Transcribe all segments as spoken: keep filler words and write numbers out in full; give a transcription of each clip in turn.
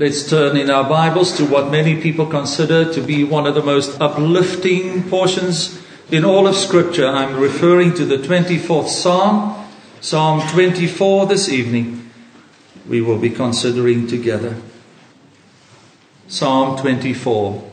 Let's turn in our Bibles to what many people consider to be one of the most uplifting portions in all of Scripture. I'm referring to the twenty-fourth Psalm, Psalm twenty-four this evening. We will be considering together. Psalm twenty-four.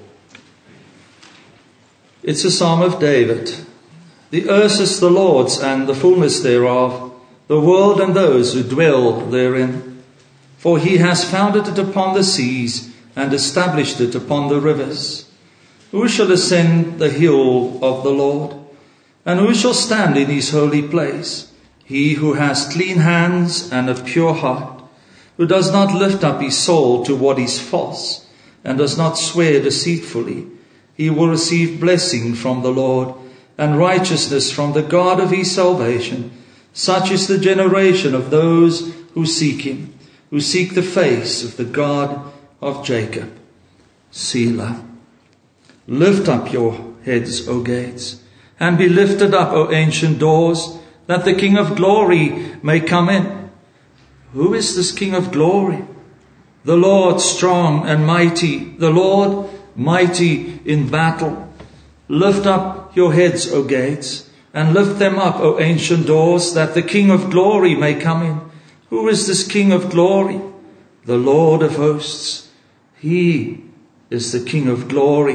It's a Psalm of David. The earth is the Lord's and the fullness thereof, the world and those who dwell therein. For he has founded it upon the seas and established it upon the rivers. Who shall ascend the hill of the Lord? And who shall stand in his holy place? He who has clean hands and a pure heart, who does not lift up his soul to what is false, and does not swear deceitfully. He will receive blessing from the Lord, and righteousness from the God of his salvation. Such is the generation of those who seek him, who seek the face of the God of Jacob. Selah. Lift up your heads, O gates, and be lifted up, O ancient doors, that the King of glory may come in. Who is this King of glory? The Lord strong and mighty, the Lord mighty in battle. Lift up your heads, O gates, and lift them up, O ancient doors, that the King of glory may come in. Who is this King of glory? The Lord of hosts. He is the King of glory.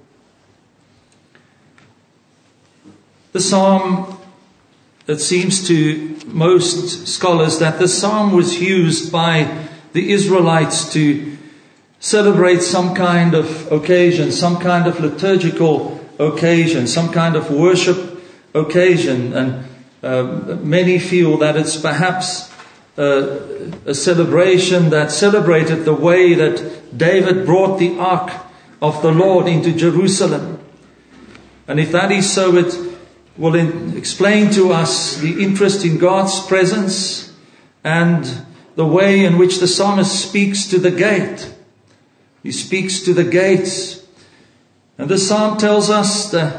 The psalm, it seems to most scholars that the psalm was used by the Israelites to celebrate some kind of occasion, some kind of liturgical occasion, some kind of worship occasion. And uh, many feel that it's perhaps Uh, a celebration that celebrated the way that David brought the ark of the Lord into Jerusalem. And if that is so, it will in, explain to us the interest in God's presence and the way in which the psalmist speaks to the gate. He speaks to the gates. And the psalm tells us that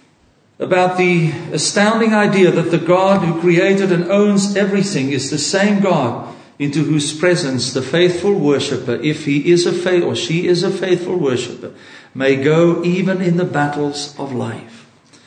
about the astounding idea that the God who created and owns everything is the same God into whose presence the faithful worshipper, if he is a faith or she is a faithful worshipper, may go even in the battles of life.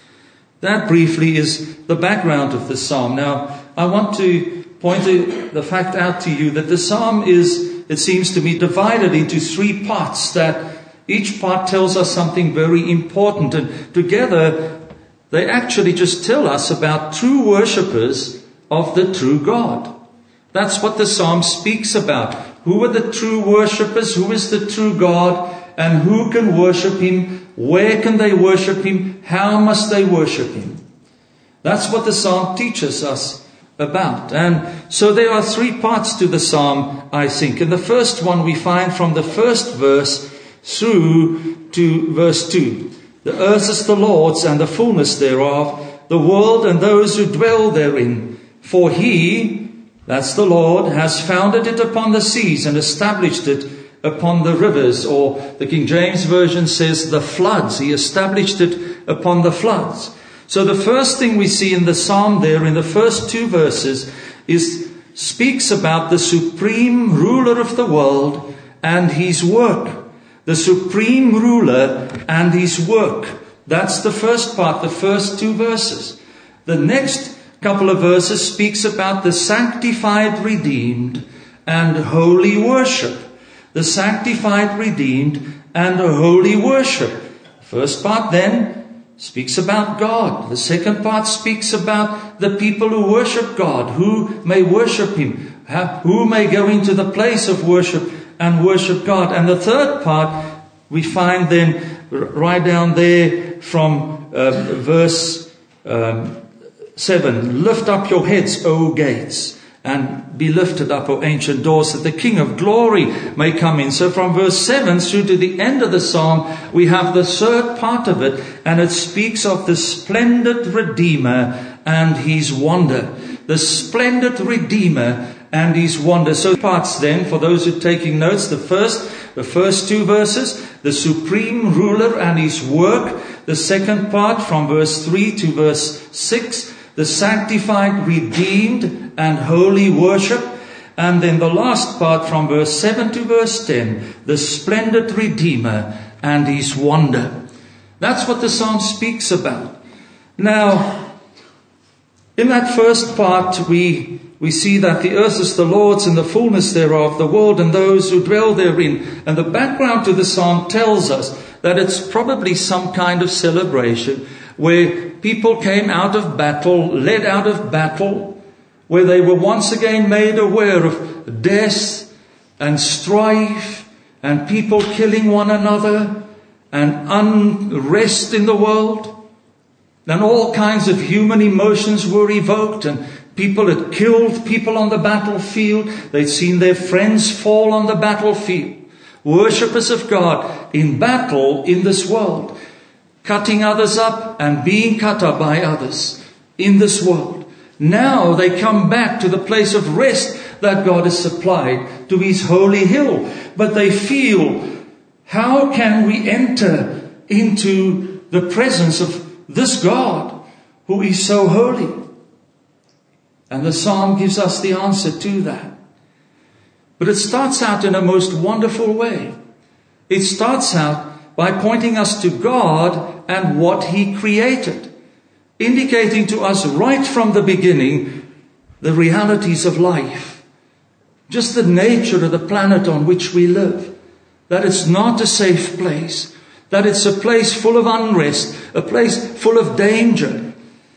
That briefly is the background of the psalm. Now, I want to point the fact out to you that the psalm is, it seems to me, divided into three parts, that each part tells us something very important, and together they actually just tell us about true worshippers of the true God. That's what the psalm speaks about. Who are the true worshippers? Who is the true God? And who can worship him? Where can they worship him? How must they worship him? That's what the psalm teaches us about. And so there are three parts to the psalm, I think. And the first one we find from the first verse through to verse two. The earth is the Lord's and the fullness thereof, the world and those who dwell therein. For he, that's the Lord, has founded it upon the seas and established it upon the rivers. Or the King James Version says the floods. He established it upon the floods. So the first thing we see in the psalm there, in the first two verses, is speaks about the supreme ruler of the world and his work. The supreme ruler and his work. That's the first part, the first two verses. The next couple of verses speaks about the sanctified, redeemed, and holy worship. The sanctified, redeemed, and holy worship. First part then speaks about God. The second part speaks about the people who worship God, who may worship him, who may go into the place of worship and worship God. And the third part we find then right down there from uh, verse um, seven. Lift up your heads, O gates, and be lifted up, O ancient doors, that the King of glory may come in. So from verse seven through to the end of the psalm, we have the third part of it, and it speaks of the splendid Redeemer and his wonder. The splendid Redeemer and his wonder. So parts then, for those who are taking notes, the first, the first two verses, the supreme ruler and his work. The second part from verse three to verse six, the sanctified, redeemed and holy worship. And then the last part from verse seven to verse ten, the splendid Redeemer and his wonder. That's what the psalm speaks about. Now, in that first part, we we see that the earth is the Lord's and the fullness thereof, the world and those who dwell therein. And the background to the psalm tells us that it's probably some kind of celebration where people came out of battle, led out of battle, where they were once again made aware of death and strife and people killing one another and unrest in the world. And all kinds of human emotions were evoked, and people had killed people on the battlefield. They'd seen their friends fall on the battlefield. Worshippers of God in battle in this world, cutting others up and being cut up by others in this world. Now they come back to the place of rest that God has supplied, to his holy hill. But they feel, how can we enter into the presence of this God who is so holy? And the psalm gives us the answer to that. But it starts out in a most wonderful way. It starts out by pointing us to God and what he created, indicating to us right from the beginning the realities of life, just the nature of the planet on which we live, that it's not a safe place, that it's a place full of unrest, a place full of danger,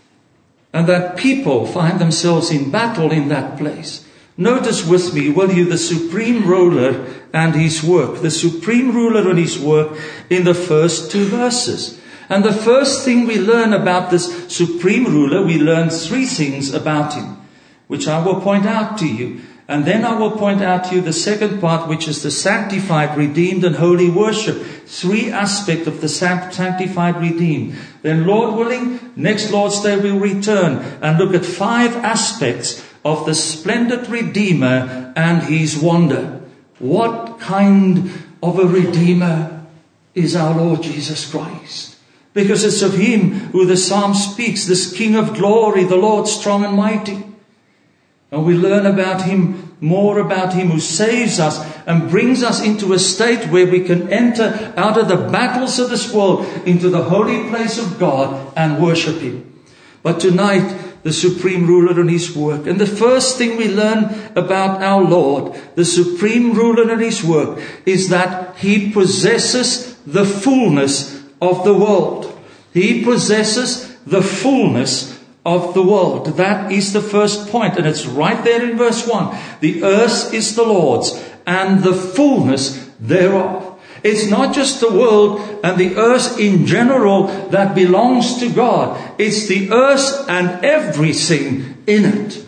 and that people find themselves in battle in that place. Notice with me, will you, the supreme ruler and his work. The supreme ruler and his work in the first two verses. And the first thing we learn about this supreme ruler, we learn three things about him, which I will point out to you. And then I will point out to you the second part, which is the sanctified, redeemed, and holy worship. Three aspects of the sanctified, redeemed. Then, Lord willing, next Lord's Day we'll return and look at five aspects of the splendid Redeemer and his wonder. What kind of a Redeemer is our Lord Jesus Christ? Because it's of him who the psalm speaks, this King of glory, the Lord strong and mighty. And we learn about him, more about him who saves us and brings us into a state where we can enter out of the battles of this world into the holy place of God and worship him. But tonight, the supreme ruler and his work. And the first thing we learn about our Lord, the supreme ruler and his work, is that he possesses the fullness of the world. He possesses the fullness of the world. That is the first point, and it's right there in verse one. The earth is the Lord's, and the fullness thereof. It's not just the world and the earth in general that belongs to God. It's the earth and everything in it.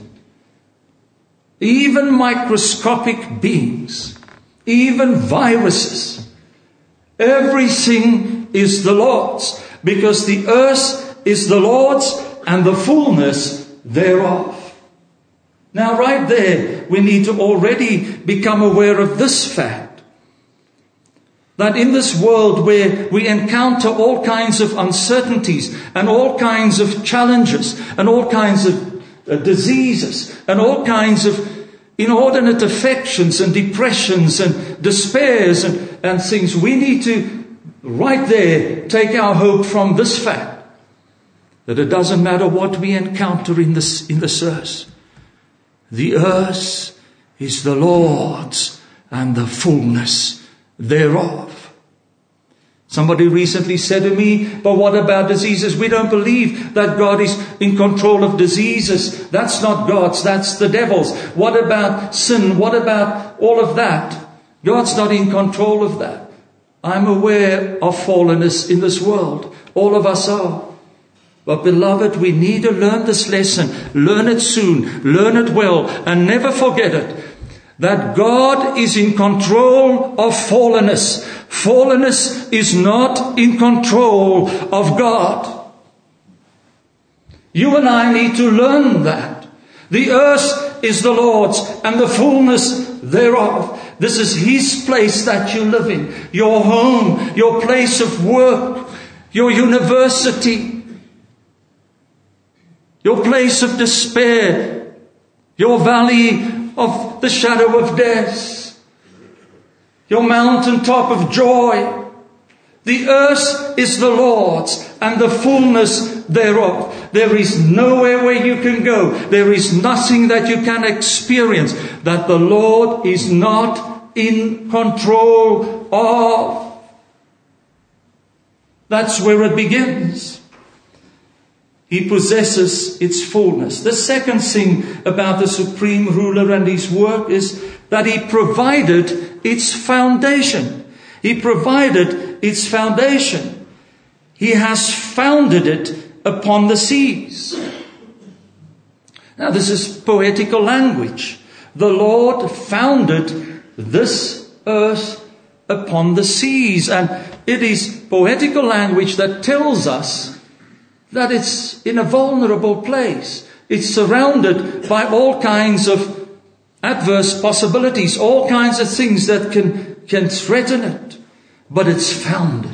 Even microscopic beings, even viruses. Everything is the Lord's, because the earth is the Lord's and the fullness thereof. Now right there, we need to already become aware of this fact. That in this world where we encounter all kinds of uncertainties and all kinds of challenges and all kinds of uh, diseases and all kinds of inordinate affections and depressions and despairs and, and things, we need to right there take our hope from this fact. That it doesn't matter what we encounter in this, in this earth. The earth is the Lord's and the fullness thereof. Somebody recently said to me, but what about diseases? We don't believe that God is in control of diseases. That's not God's, that's the devil's. What about sin? What about all of that? God's not in control of that. I'm aware of fallenness in this world. All of us are. But beloved, we need to learn this lesson. Learn it soon. Learn it well. And never forget it. That God is in control of fallenness. Fallenness is not in control of God. You and I need to learn that. The earth is the Lord's and the fullness thereof. This is his place that you live in. Your home, your place of work, your university, your place of despair, your valley of the shadow of death, your mountaintop of joy. The earth is the Lord's and the fullness thereof. There is nowhere where you can go. There is nothing that you can experience that the Lord is not in control of. That's where it begins. He possesses its fullness. The second thing about the supreme ruler and his work is that he provided its foundation. He provided its foundation. He has founded it upon the seas. Now this is poetical language. The Lord founded this earth upon the seas. And it is poetical language that tells us that it's in a vulnerable place. It's surrounded by all kinds of adverse possibilities, all kinds of things that can, can threaten it. But it's founded.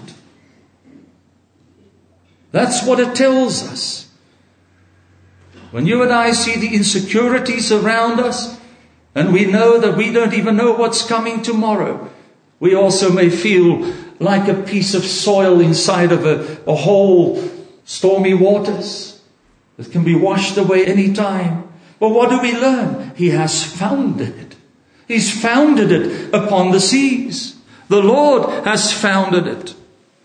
That's what it tells us. When you and I see the insecurities around us, and we know that we don't even know what's coming tomorrow, we also may feel like a piece of soil inside of a, a whole stormy waters that can be washed away any time. But what do we learn? He has founded it. He's founded it upon the seas. The Lord has founded it.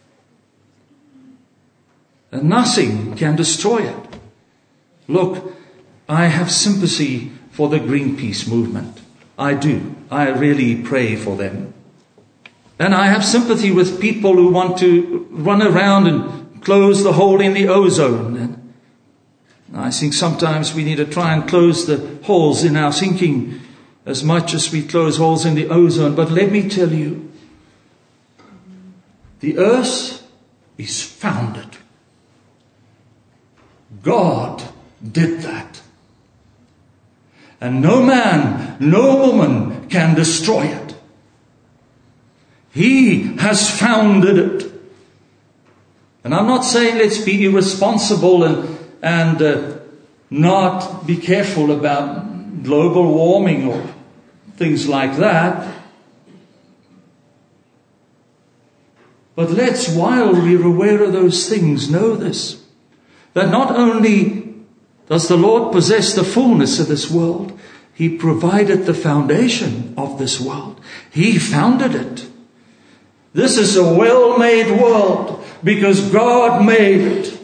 And nothing can destroy it. Look, I have sympathy for the Greenpeace movement. I do. I really pray for them. And I have sympathy with people who want to run around and close the hole in the ozone. And I think sometimes we need to try and close the holes in our thinking as much as we close holes in the ozone. But let me tell you, the earth is founded. God did that. And no man, no woman can destroy it. He has founded it. And I'm not saying let's be irresponsible and, and uh, not be careful about global warming or things like that. But let's, while we're aware of those things, know this, that not only does the Lord possess the fullness of this world, He provided the foundation of this world. He founded it. This is a well-made world because God made it.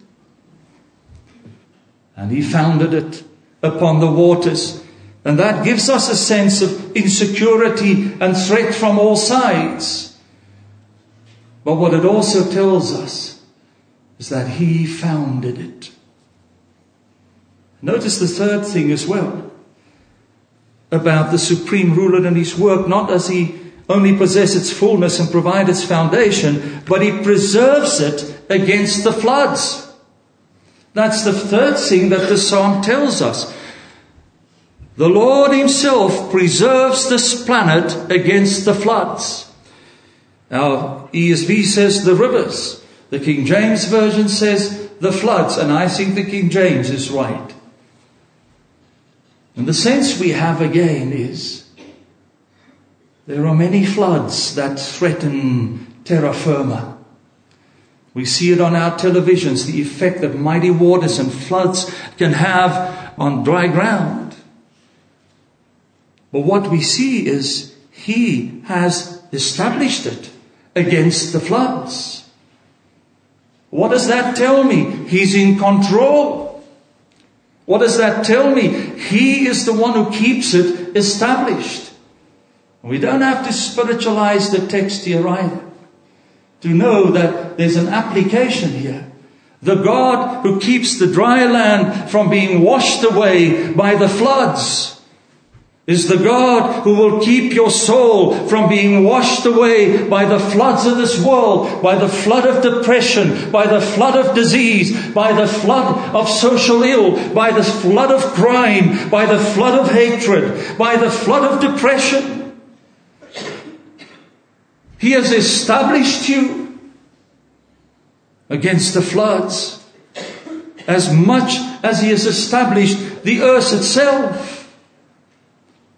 And He founded it upon the waters. And that gives us a sense of insecurity and threat from all sides. But what it also tells us is that He founded it. Notice the third thing as well about the supreme ruler and His work. Not does He only possess its fullness and provide its foundation, but He preserves it against the floods. That's the third thing that the psalm tells us. The Lord Himself preserves this planet against the floods. Now, E S V says the rivers. The King James Version says the floods. And I think the King James is right. And the sense we have again is there are many floods that threaten terra firma. We see it on our televisions, the effect that mighty waters and floods can have on dry ground. But what we see is He has established it against the floods. What does that tell me? He's in control. What does that tell me? He is the one who keeps it established. We don't have to spiritualize the text here either to know that there's an application here. The God who keeps the dry land from being washed away by the floods is the God who will keep your soul from being washed away by the floods of this world, by the flood of depression, by the flood of disease, by the flood of social ill, by the flood of crime, by the flood of hatred, by the flood of depression. He has established you against the floods as much as He has established the earth itself.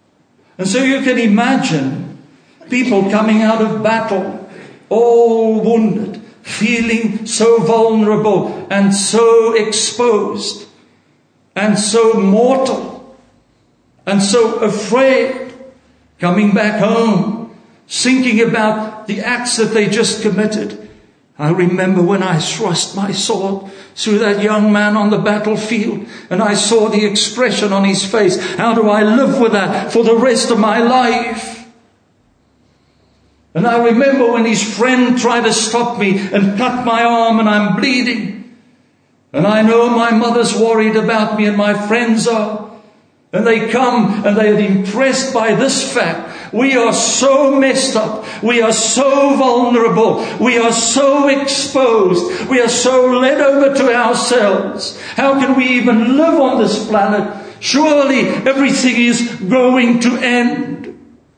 And so you can imagine people coming out of battle, all wounded, feeling so vulnerable and so exposed and so mortal and so afraid, coming back home, thinking about the acts that they just committed. I remember when I thrust my sword through that young man on the battlefield and I saw the expression on his face. How do I live with that for the rest of my life? And I remember when his friend tried to stop me and cut my arm and I'm bleeding. And I know my mother's worried about me and my friends are. And they come and they are impressed by this fact. We are so messed up. We are so vulnerable. We are so exposed. We are so led over to ourselves. How can we even live on this planet? Surely everything is going to end.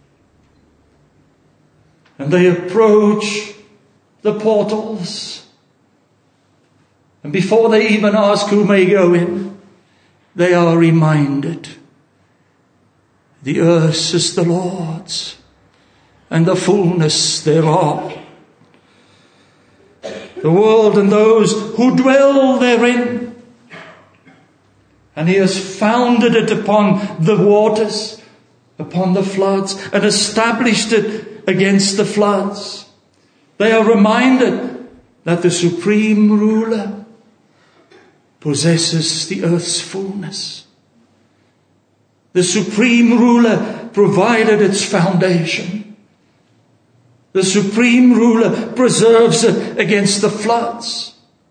And they approach the portals. And before they even ask who may go in, they are reminded. The earth is the Lord's, and the fullness thereof. The world and those who dwell therein. And he has founded it upon the waters, upon the floods, and established it against the floods. They are reminded that the supreme ruler possesses the earth's fullness. The supreme ruler provided its foundation. The supreme ruler preserves it against the floods.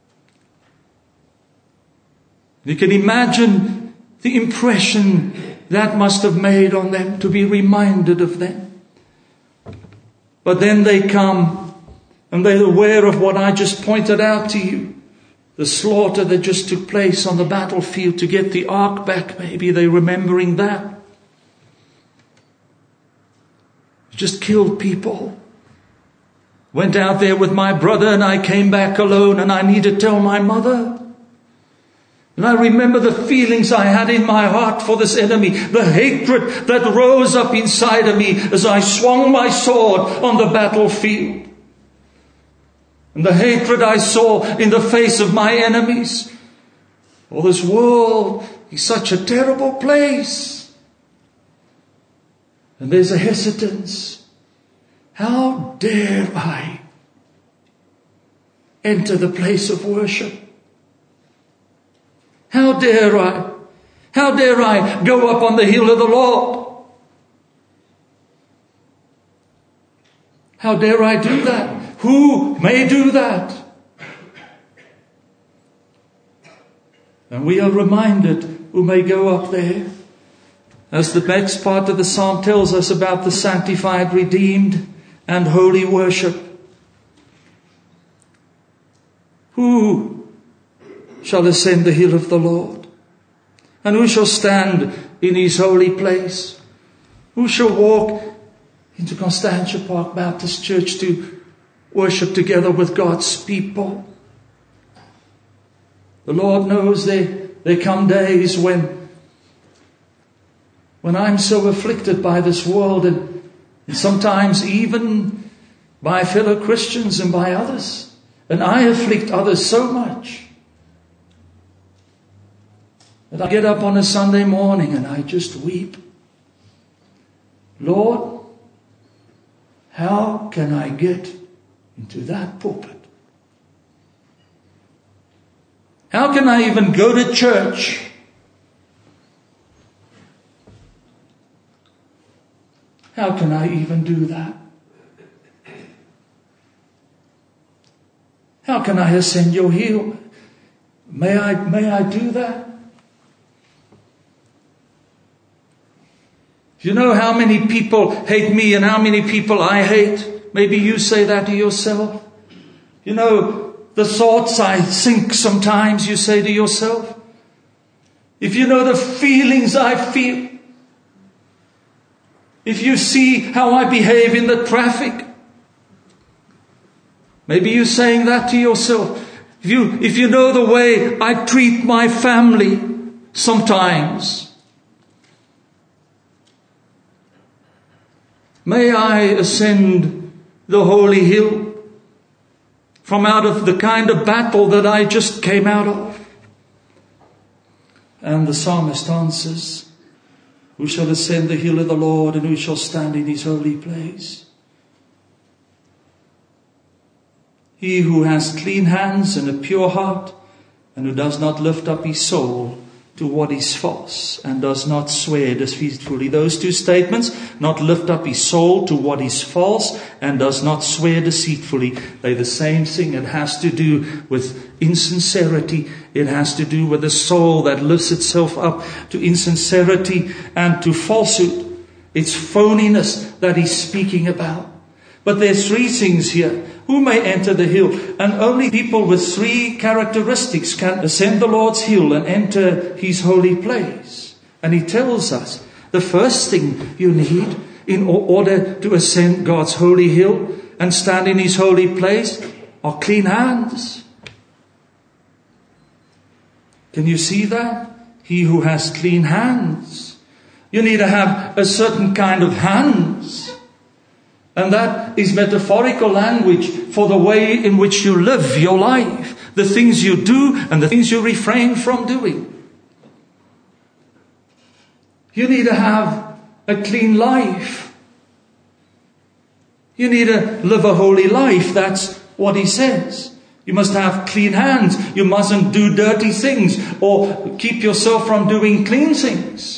You can imagine the impression that must have made on them to be reminded of them. But then they come and they're aware of what I just pointed out to you. The slaughter that just took place on the battlefield to get the ark back. Maybe they're remembering that. Just killed people. Went out there with my brother and I came back alone and I need to tell my mother. And I remember the feelings I had in my heart for this enemy. The hatred that rose up inside of me as I swung my sword on the battlefield. And the hatred I saw in the face of my enemies. Oh, this world is such a terrible place. And there's a hesitance. How dare I enter the place of worship? How dare I? How dare I go up on the hill of the Lord? How dare I do that? Who may do that? And we are reminded who may go up there. As the next part of the psalm tells us about the sanctified, redeemed, and holy worship. Who shall ascend the hill of the Lord? And who shall stand in his holy place? Who shall walk into Constantia Park Baptist Church to worship together with God's people? The Lord knows there, there come days when, when I'm so afflicted by this world and, and sometimes even by fellow Christians and by others. And I afflict others so much that I get up on a Sunday morning and I just weep. Lord, how can I get into that pulpit? How can I even go to church? How can I even do that? How can I ascend your hill? May I, may I do that? You know how many people hate me and how many people I hate? Maybe you say that to yourself. You know, the thoughts I think sometimes, you say to yourself. If you know the feelings I feel. If you see how I behave in the traffic. Maybe you're saying that to yourself. If you, if you know the way I treat my family sometimes. May I ascend the holy hill from out of the kind of battle that I just came out of. And the psalmist answers, who shall ascend the hill of the Lord, and who shall stand in his holy place? He who has clean hands and a pure heart, and who does not lift up his soul to what is false, and does not swear deceitfully. Those two statements, not lift up his soul to what is false, and does not swear deceitfully, they're the same thing. It has to do with insincerity. It has to do with a soul that lifts itself up to insincerity and to falsehood. It's phoniness that he's speaking about. But there's three things here. Who may enter the hill? And only people with three characteristics can ascend the Lord's hill and enter his holy place. And he tells us the first thing you need in order to ascend God's holy hill and stand in his holy place are clean hands. Can you see that? He who has clean hands. You need to have a certain kind of hands. And that is metaphorical language for the way in which you live your life. The things you do and the things you refrain from doing. You need to have a clean life. You need to live a holy life. That's what he says. You must have clean hands. You mustn't do dirty things or keep yourself from doing clean things.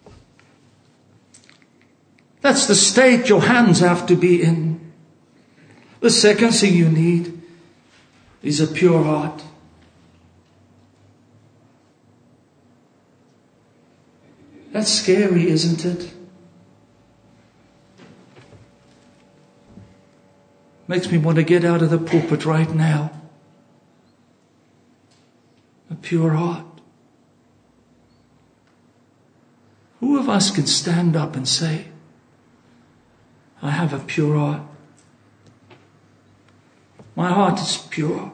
That's the state your hands have to be in. The second thing you need is a pure heart. That's scary, isn't it? Makes me want to get out of the pulpit right now. A pure heart. Who of us can stand up and say, I have a pure heart. My heart is pure.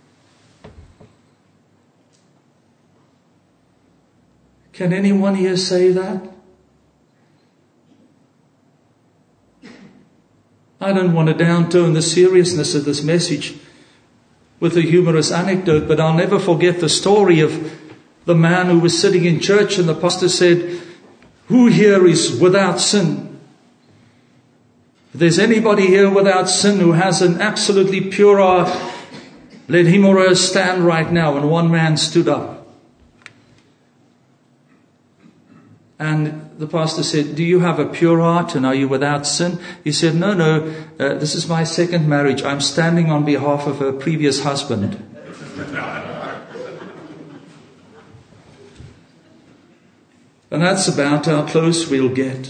Can anyone here say that? I don't want to downtone the seriousness of this message with a humorous anecdote, but I'll never forget the story of the man who was sitting in church and the pastor said, who here is without sin? If there's anybody here without sin who has an absolutely pure heart, let him or her stand right now. And one man stood up. And the pastor said, do you have a pure heart and are you without sin? He said, no, no, uh, this is my second marriage. I'm standing on behalf of her previous husband. And that's about how close we'll get.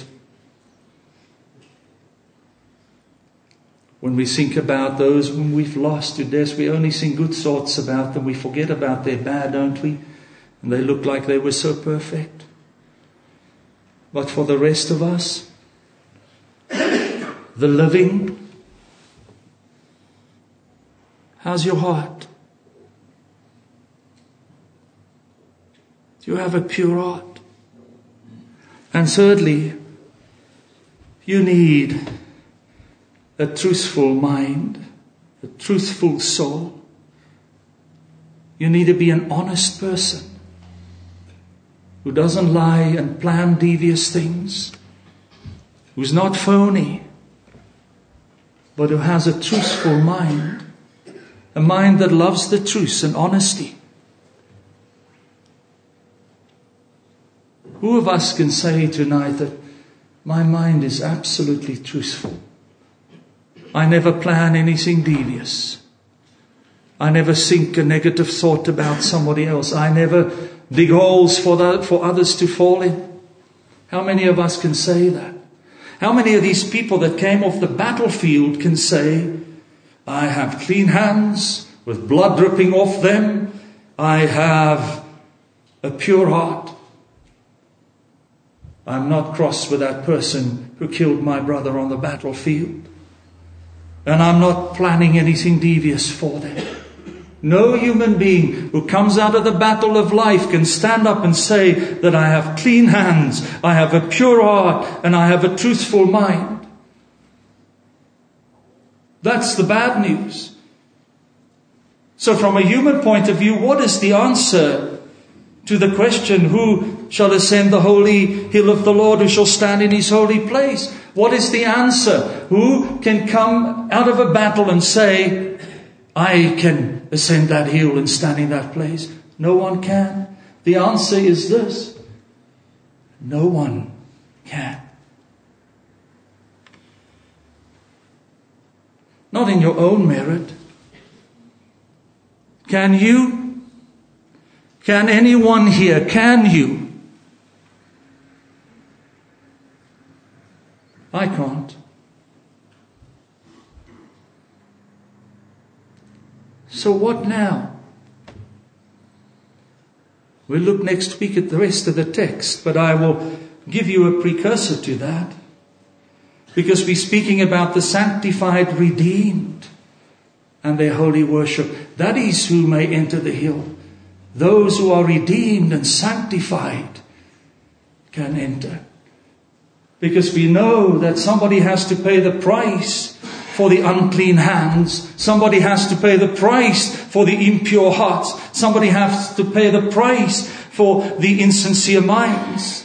When we think about those whom we've lost to death, we only think good thoughts about them. We forget about their bad, don't we? And they look like they were so perfect. But for the rest of us, the living, how's your heart? Do you have a pure heart? And thirdly, you need a truthful mind, a truthful soul. You need to be an honest person who doesn't lie and plan devious things, who's not phony, but who has a truthful mind, a mind that loves the truth and honesty. Who of us can say tonight that my mind is absolutely truthful? I never plan anything devious. I never think a negative thought about somebody else. I never dig holes for the, for others to fall in. How many of us can say that? How many of these people that came off the battlefield can say, I have clean hands with blood dripping off them. I have a pure heart. I'm not cross with that person who killed my brother on the battlefield. And I'm not planning anything devious for them. No human being who comes out of the battle of life can stand up and say that I have clean hands, I have a pure heart, and I have a truthful mind. That's the bad news. So from a human point of view, what is the answer to the question, who shall ascend the holy hill of the Lord, who shall stand in his holy place? What is the answer? Who can come out of a battle and say, I can ascend that hill and stand in that place? No one can. The answer is this: no one can. Not in your own merit. Can you? Can anyone here? Can you? I can't. So what now? We'll look next week at the rest of the text, but I will give you a precursor to that. Because we're speaking about the sanctified, redeemed, and their holy worship. That is who may enter the hill. Those who are redeemed and sanctified can enter. Because we know that somebody has to pay the price for the unclean hands. Somebody has to pay the price for the impure hearts. Somebody has to pay the price for the insincere minds.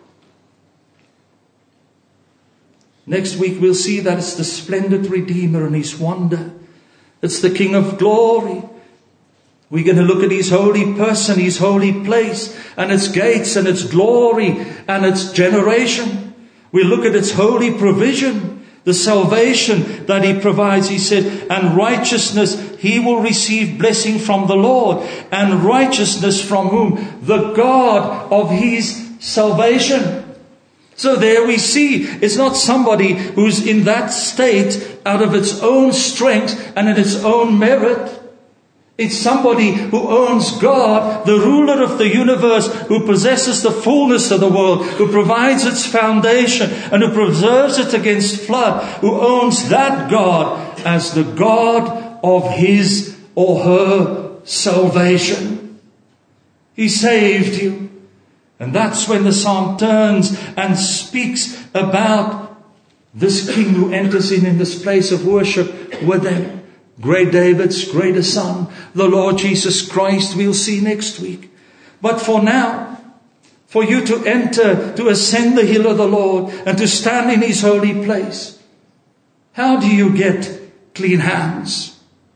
Next week we'll see that it's the splendid Redeemer and his wonder. It's the King of glory. We're going to look at his holy person, his holy place, and its gates and its glory and its generation. We look at its holy provision, the salvation that he provides. He said, and righteousness, he will receive blessing from the Lord. And righteousness from whom? The God of his salvation. So there we see, it's not somebody who's in that state out of its own strength and in its own merit. It's somebody who owns God, the ruler of the universe, who possesses the fullness of the world, who provides its foundation and who preserves it against flood, who owns that God as the God of his or her salvation. He saved you. And that's when the psalm turns and speaks about this king who enters in in this place of worship with them. Great David's greater son, the Lord Jesus Christ, we'll see next week. But for now, for you to enter, to ascend the hill of the Lord and to stand in his holy place, how do you get clean hands?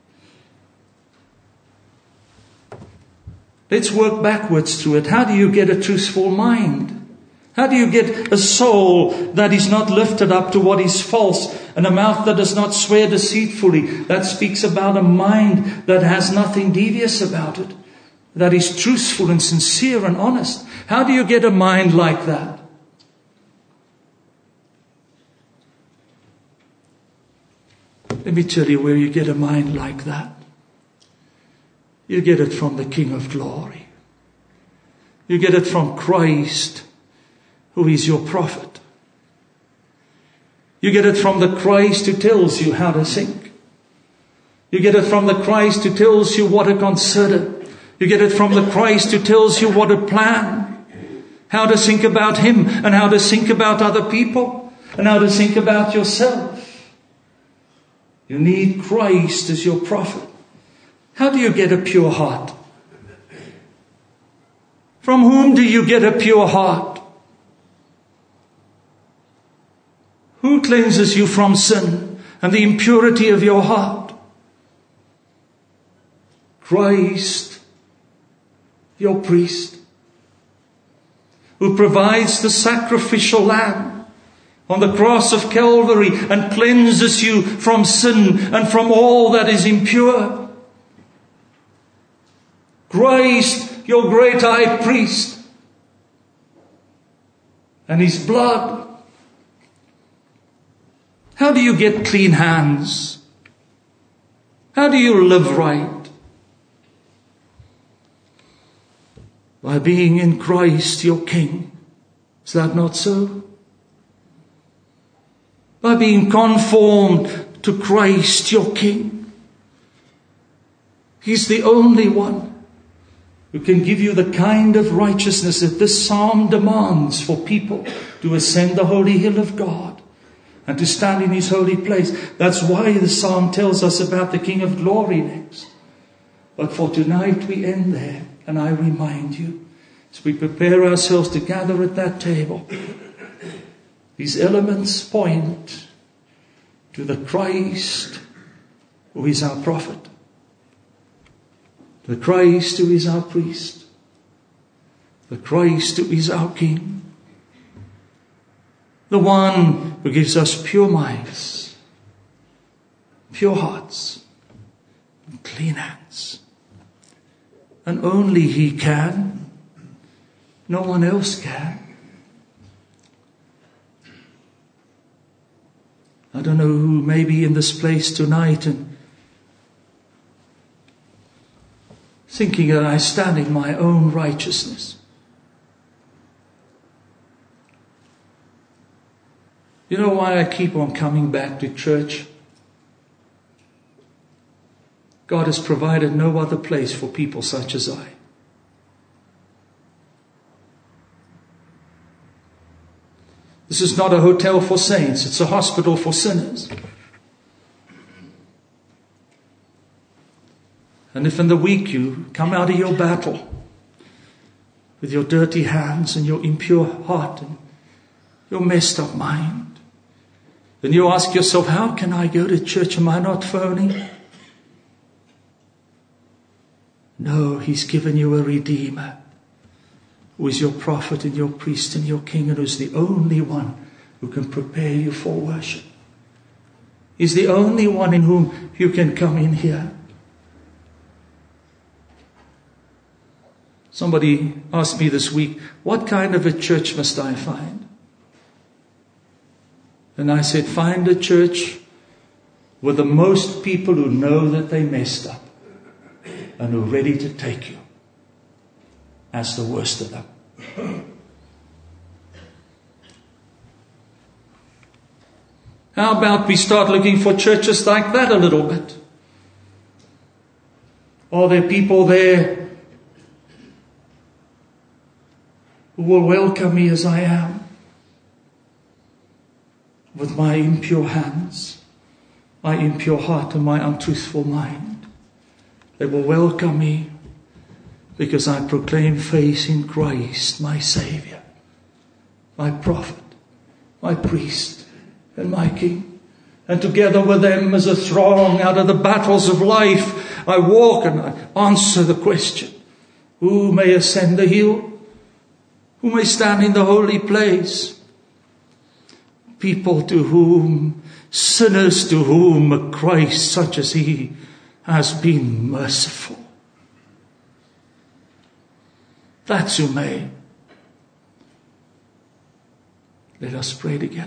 Let's work backwards through it. How do you get a truthful mind? How do you get a soul that is not lifted up to what is false, and a mouth that does not swear deceitfully? That speaks about a mind that has nothing devious about it, that is truthful and sincere and honest. How do you get a mind like that? Let me tell you where you get a mind like that. You get it from the King of glory. You get it from Christ, who is your prophet. You get it from the Christ who tells you how to think. You get it from the Christ who tells you what to consider. You get it from the Christ who tells you what to plan, how to think about him and how to think about other people and how to think about yourself. You need Christ as your prophet. How do you get a pure heart? From whom do you get a pure heart? Who cleanses you from sin and the impurity of your heart? Christ, your priest, who provides the sacrificial lamb on the cross of Calvary and cleanses you from sin and from all that is impure. Christ, your great high priest, and his blood. How do you get clean hands? How do you live right? By being in Christ, your King. Is that not so? By being conformed to Christ, your King. He's the only one who can give you the kind of righteousness that this psalm demands for people to ascend the holy hill of God. and to stand in his holy place. That's why the psalm tells us about the King of Glory next. But for tonight we end there, and I remind you, as we prepare ourselves to gather at that table, these elements point to the Christ who is our prophet, the Christ who is our priest, the Christ who is our King, the one who gives us pure minds, pure hearts, and clean hands. And only he can. No one else can. I don't know who may be in this place tonight and thinking that I stand in my own righteousness. You know why I keep on coming back to church? God has provided no other place for people such as I. This is not a hotel for saints, it's a hospital for sinners. And if in the week you come out of your battle with your dirty hands and your impure heart and your messed up mind, then you ask yourself, how can I go to church? Am I not phony? No, he's given you a Redeemer who is your prophet and your priest and your king, and who's the only one who can prepare you for worship. He's the only one in whom you can come in here. Somebody asked me this week, what kind of a church must I find? And I said, find a church with the most people who know that they messed up and who are ready to take you as the worst of them. How about we start looking for churches like that a little bit? Are there people there who will welcome me as I am, with my impure hands, my impure heart and my untruthful mind? They will welcome me because I proclaim faith in Christ, my Savior, my prophet, my priest, and my King. And together with them as a throng out of the battles of life, I walk and I answer the question, who may ascend the hill? Who may stand in the holy place? People to whom, sinners to whom a Christ such as he has been merciful. That's who may. Let us pray together.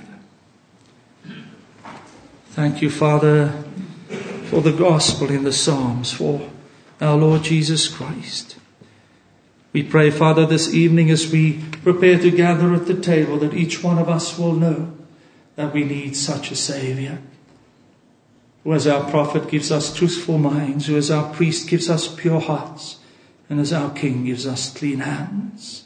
Thank you, Father, for the gospel in the Psalms, for our Lord Jesus Christ. We pray, Father, this evening as we prepare to gather at the table, that each one of us will know that we need such a Savior, who as our prophet gives us truthful minds, who as our priest gives us pure hearts, and as our King gives us clean hands.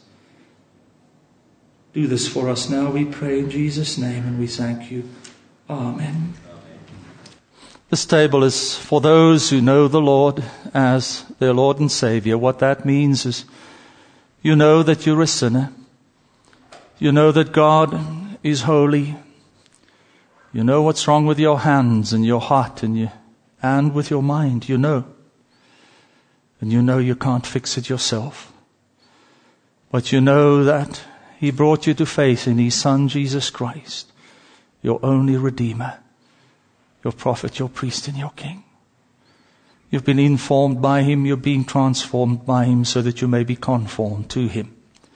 Do this for us now, we pray in Jesus' name, and we thank you. Amen. This table is for those who know the Lord as their Lord and Savior. What that means is you know that you're a sinner. You know that God is holy. You know what's wrong with your hands and your heart and you, and with your mind. You know. And you know you can't fix it yourself. But you know that he brought you to faith in his Son, Jesus Christ, your only Redeemer, your prophet, your priest, and your King. You've been informed by him, you're being transformed by him so that you may be conformed to him.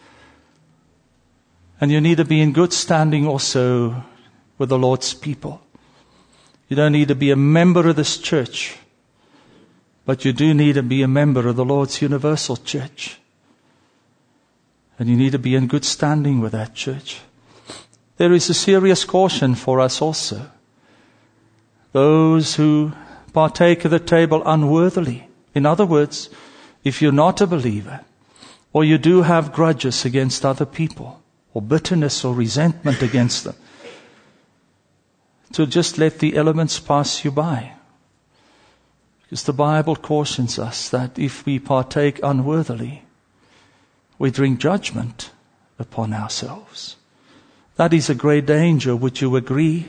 And you need to be in good standing also with the Lord's people. You don't need to be a member of this church, but you do need to be a member of the Lord's universal church. And you need to be in good standing with that church. There is a serious caution for us also. Those who partake of the table unworthily. In other words, if you're not a believer, or you do have grudges against other people, or bitterness or resentment against them, to just let the elements pass you by. Because the Bible cautions us that if we partake unworthily, we bring judgment upon ourselves. That is a great danger. Would you agree?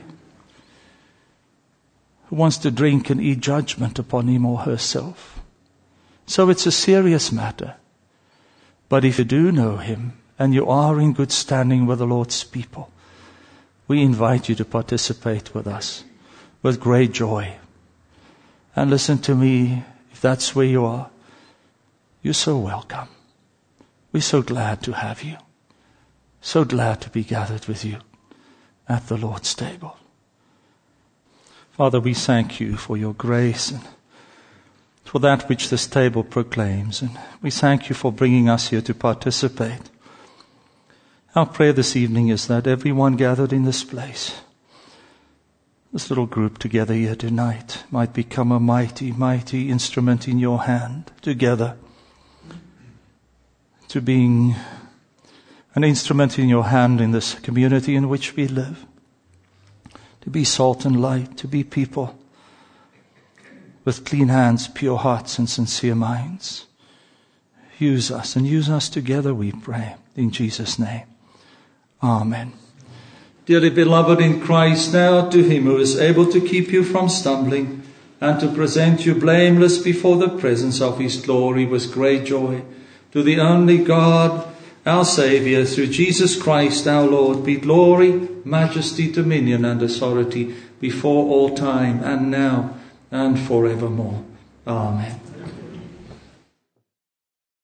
Who wants to drink and eat judgment upon him or herself? So it's a serious matter. But if you do know him and you are in good standing with the Lord's people, we invite you to participate with us with great joy. And listen to me, if that's where you are, you're so welcome. We're so glad to have you. So glad to be gathered with you at the Lord's table. Father, we thank you for your grace and for that which this table proclaims. And we thank you for bringing us here to participate. Our prayer this evening is that everyone gathered in this place, this little group together here tonight, might become a mighty, mighty instrument in your hand together, to being an instrument in your hand in this community in which we live, to be salt and light, to be people with clean hands, pure hearts, and sincere minds. Use us, and use us together, we pray, in Jesus' name. Amen. Dearly beloved in Christ, now to him who is able to keep you from stumbling and to present you blameless before the presence of his glory with great joy, to the only God, our Saviour, through Jesus Christ our Lord, be glory, majesty, dominion, and authority before all time, and now and forevermore. Amen.